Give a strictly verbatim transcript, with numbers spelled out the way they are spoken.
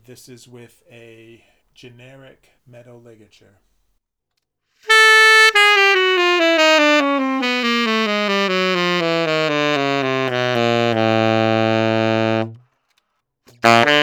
This is with a generic meadow ligature. Thank you.